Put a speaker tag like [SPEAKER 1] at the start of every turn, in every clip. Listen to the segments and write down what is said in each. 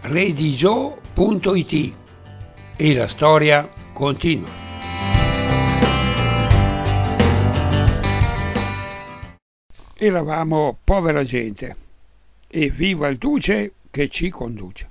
[SPEAKER 1] redigio.it e la storia continua. Eravamo povera gente e viva il Duce che ci conduce.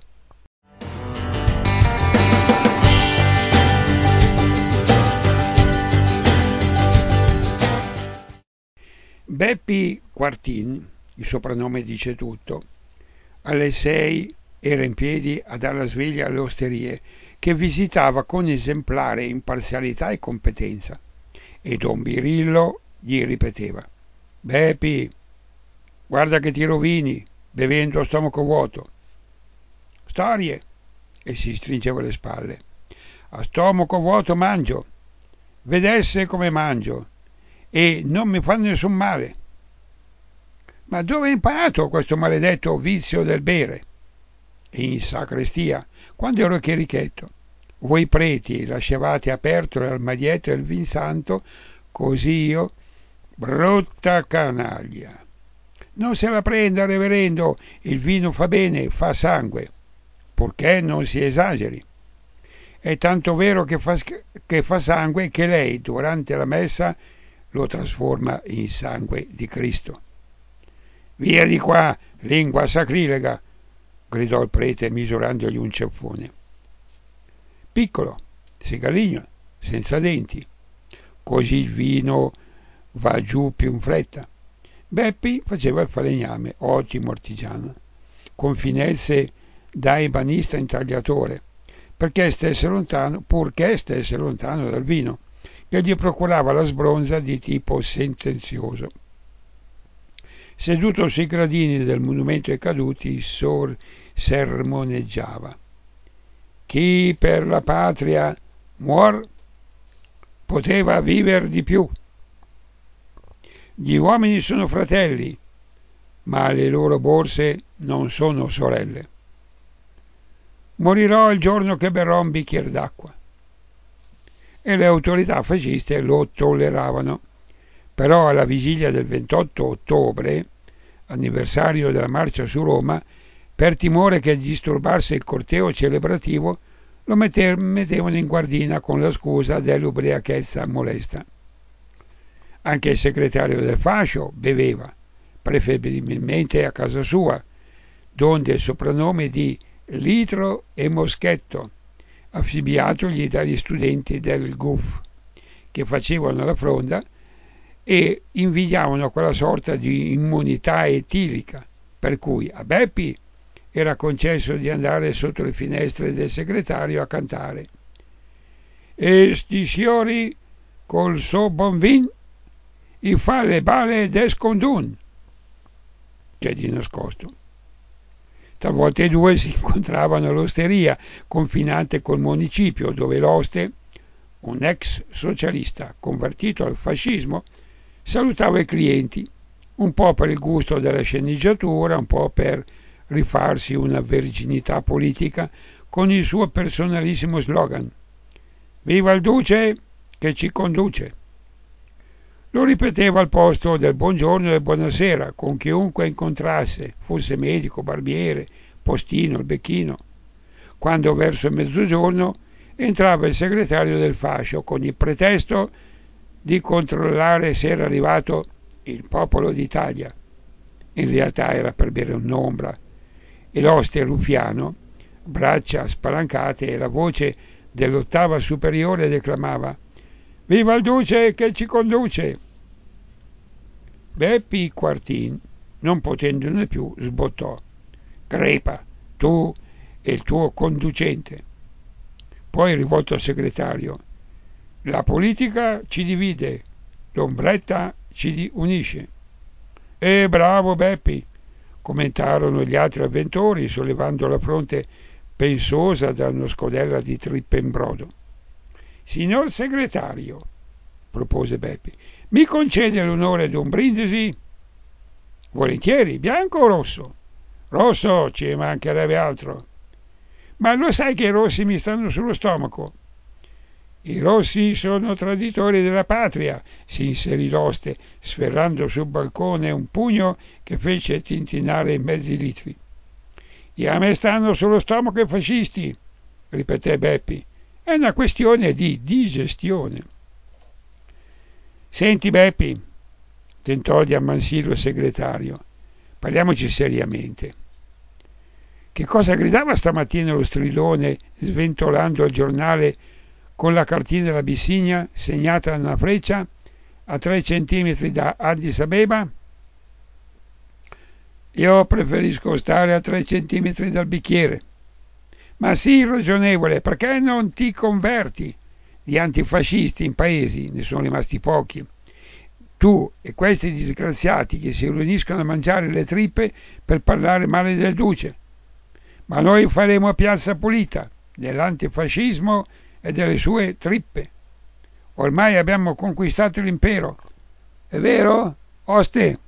[SPEAKER 1] Beppi Quartin, il soprannome dice tutto, alle 6 era in piedi a dar la sveglia alle osterie che visitava con esemplare imparzialità e competenza, e don Birillo gli ripeteva: Beppi, guarda che ti rovini bevendo a stomaco vuoto. Storie, e si stringeva le spalle. A stomaco vuoto mangio, vedesse come mangio, e non mi fa nessun male. Ma dove hai imparato questo maledetto vizio del bere? In sacrestia, quando ero chierichetto. Voi preti lasciavate aperto l'armadietto e il vin santo, così io... Brutta canaglia! Non se la prenda, reverendo, il vino fa bene, fa sangue, purché non si esageri. È tanto vero che fa sangue che lei, durante la messa, lo trasforma in sangue di Cristo. Via di qua, lingua sacrilega, gridò il prete misurandogli un ceffone. Piccolo, sigaligno, senza denti, così il vino va giù più in fretta. Beppi faceva il falegname, ottimo artigiano, con finezze da ebanista intagliatore, purché stesse lontano dal vino, che gli procurava la sbronza di tipo sentenzioso. Seduto sui gradini del monumento ai caduti, sermoneggiava. Chi per la patria muor poteva viver di più. Gli uomini sono fratelli, ma le loro borse non sono sorelle. Morirò il giorno che berrò un bicchiere d'acqua. E le autorità fasciste lo tolleravano. Però alla vigilia del 28 ottobre, anniversario della marcia su Roma, per timore che disturbasse il corteo celebrativo, lo mettevano in guardina con la scusa dell'ubriachezza molesta. Anche il segretario del fascio beveva, preferibilmente a casa sua, donde il soprannome di Litro e Moschetto, affibbiatogli dagli studenti del GUF, che facevano la fronda e invidiavano quella sorta di immunità etilica, per cui a Beppi era concesso di andare sotto le finestre del segretario a cantare «E sti signori col so bon vin i fa le bale d'escondun», che di nascosto. Talvolta i due si incontravano all'osteria confinante col municipio, dove l'oste, un ex socialista convertito al fascismo, salutava i clienti, un po' per il gusto della sceneggiatura, un po' per rifarsi una verginità politica con il suo personalissimo slogan: «Viva il Duce che ci conduce!». Lo ripeteva al posto del buongiorno e buonasera con chiunque incontrasse, fosse medico, barbiere, postino, il becchino. Quando verso mezzogiorno entrava il segretario del fascio con il pretesto di controllare se era arrivato il Popolo d'Italia. In realtà era per bere un'ombra, e l'oste ruffiano, braccia spalancate e la voce dell'ottava superiore declamava: «Viva il Duce che ci conduce!». Beppi Quartin, non potendone più, sbottò: «Crepa, tu e il tuo conducente». Poi, rivolto al segretario: «La politica ci divide, l'ombretta ci unisce». Bravo Beppi», commentarono gli altri avventori, sollevando la fronte pensosa da uno scodella di trippe in brodo. «Signor segretario», propose Beppi, «mi concede l'onore d'un brindisi?» «Volentieri, bianco o rosso?» «Rosso, ci mancherebbe altro». «Ma lo sai che i rossi mi stanno sullo stomaco?» «I rossi sono traditori della patria», si inserì l'oste, sferrando sul balcone un pugno che fece tintinnare i mezzi litri. E a me stanno sullo stomaco i fascisti, ripeté Beppi. È una questione di digestione. Senti Beppi, tentò di ammansirlo il segretario, parliamoci seriamente. Che cosa gridava stamattina lo strillone sventolando il giornale con la cartina dell'Abissinia segnata da una freccia a 3 centimetri da Addis Abeba? Io preferisco stare a 3 centimetri dal bicchiere. Ma sì, ragionevole, perché non ti converti? Gli antifascisti in paesi ne sono rimasti pochi. Tu e questi disgraziati che si riuniscono a mangiare le trippe per parlare male del duce. Ma noi faremo piazza pulita dell'antifascismo e delle sue trippe. Ormai abbiamo conquistato l'impero. È vero, oste?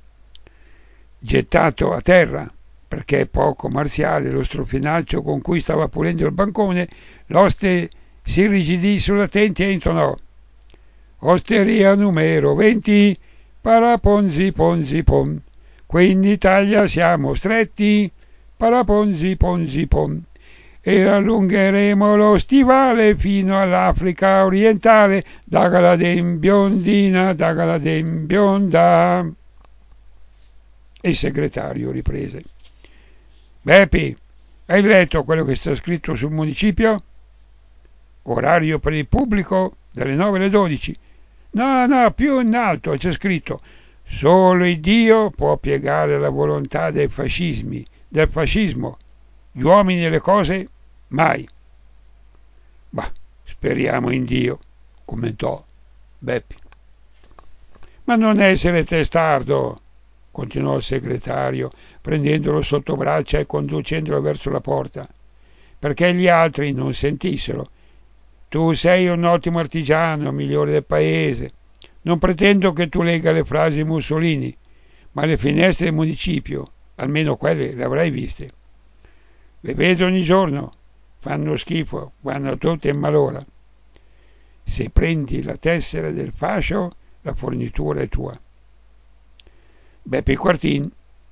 [SPEAKER 1] Gettato a terra, perché poco marziale lo strofinaccio con cui stava pulendo il bancone, l'oste si irrigidì sulla tenti e intonò: Osteria numero 20, paraponzi ponzi pom. Qui in Italia siamo stretti, paraponzi ponzi pom. E rallungheremo lo stivale fino all'Africa orientale, dagaladem biondina, dagaladem bionda. E il segretario riprese: Beppi, hai letto quello che sta scritto sul municipio? Orario per il pubblico dalle 9 alle 12. No, più in alto c'è scritto: solo il Dio può piegare la volontà del fascismo. Gli uomini e le cose mai. Bah, speriamo in Dio, commentò Beppi. Ma non essere testardo, continuò il segretario, prendendolo sotto braccia e conducendolo verso la porta, perché gli altri non sentissero. Tu sei un ottimo artigiano, migliore del paese. Non pretendo che tu legga le frasi Mussolini, ma le finestre del municipio, almeno quelle le avrai viste. Le vedo ogni giorno, fanno schifo, vanno tutte in malora. Se prendi la tessera del fascio, la fornitura è tua. Beppe Quartin,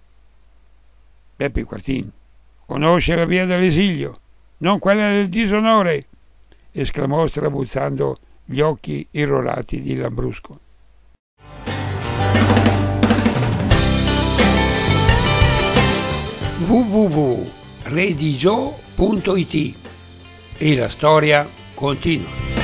[SPEAKER 1] conosce la via dell'esilio, non quella del disonore, esclamò strabuzzando gli occhi irrorati di Lambrusco. www.redigio.it e la storia continua.